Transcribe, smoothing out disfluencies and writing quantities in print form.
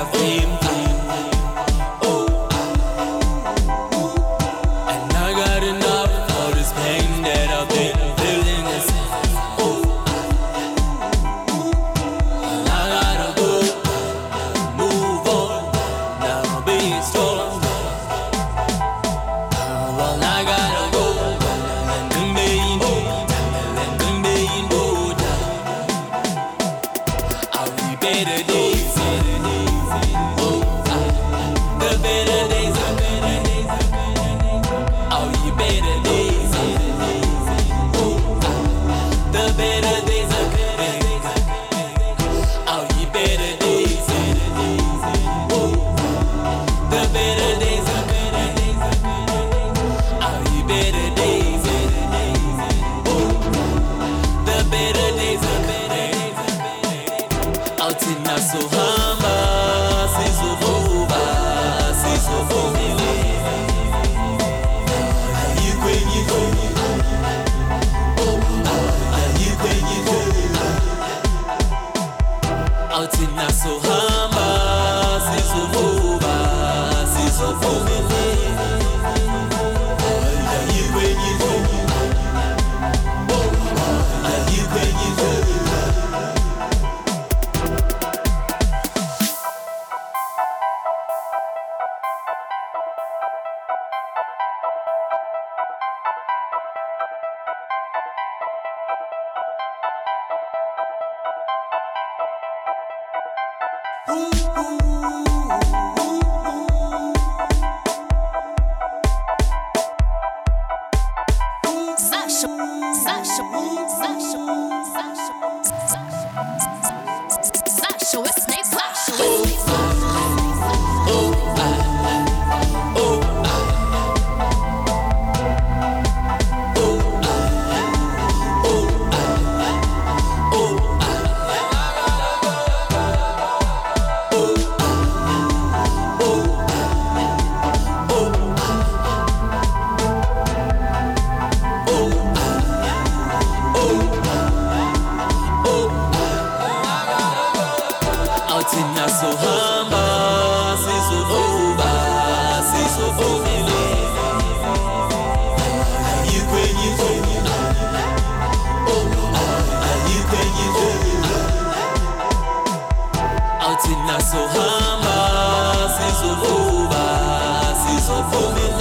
vimba. And I got enough of this pain that I've been feeling inside. And I gotta go, move on, now be strong. Well, I gotta go, I'll be better days. The better days are better days. I'll be better days. The better days are better. I'll be better days. The better days are better. I'll be better days. The better days are better. Out in Nasuhamba, Sizuvuba, Sizuvumile. Out in Nasuhamba, Sizuvuba, Sizuvumile. Out in Nasuhamba, Sizuvuba, Sizuvumile. Out in Nasuhamba, Sizuvuba, Sizuvumile.